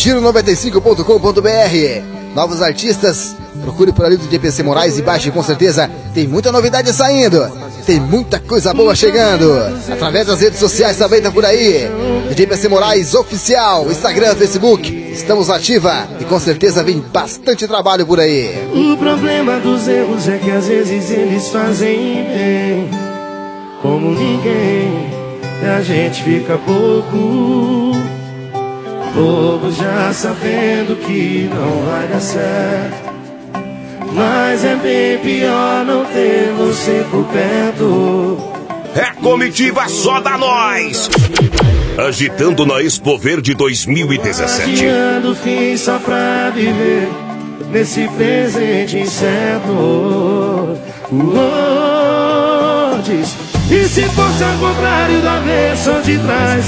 giro95.com.br. Novos artistas, procure por ali do DJ Moraes e baixe, com certeza tem muita novidade saindo, tem muita coisa boa chegando. Através das redes sociais também tá por aí, DJ Moraes Oficial, Instagram, Facebook, estamos ativa e com certeza vem bastante trabalho por aí. O problema dos erros é que às vezes eles fazem bem, como ninguém, e a gente fica bobo já sabendo que não vai dar certo. Mas é bem pior não ter você por perto. É comitiva só da nós, agitando na Expo Verde 2017. Adiando o fim só pra viver nesse presente incerto. Diz, e se fosse ao contrário da versão de trás,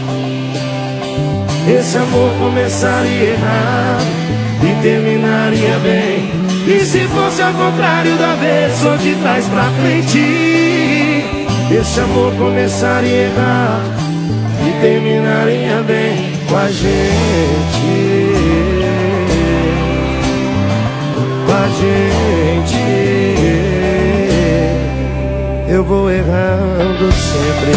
esse amor começaria errado e terminaria bem. E se fosse ao contrário da versão de trás pra frente, esse amor começaria errado e terminaria bem com a gente. Com a gente. Eu vou errando sempre.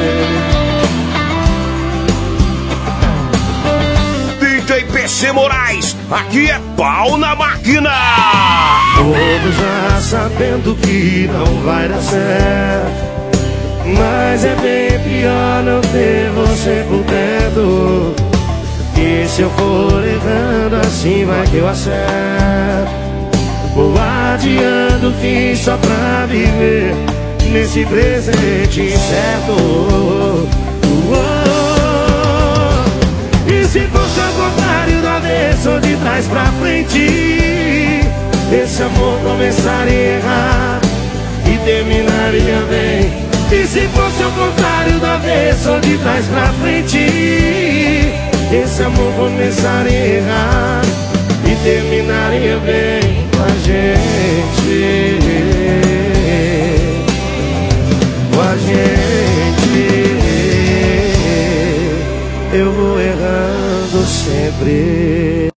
PC Moraes, aqui é pau na máquina. Todos já sabendo que não vai dar certo, mas é bem pior não ter você por perto. E se eu for errando assim vai que eu acerto. Vou adiando o fim só pra viver nesse presente incerto. E se fosse ao contrário da vez ou de trás pra frente, esse amor começaria errado e terminaria bem. E se fosse ao contrário da vez ou de trás pra frente, esse amor começaria errado e terminaria bem com a gente. Com a gente. Eu vou errando sempre.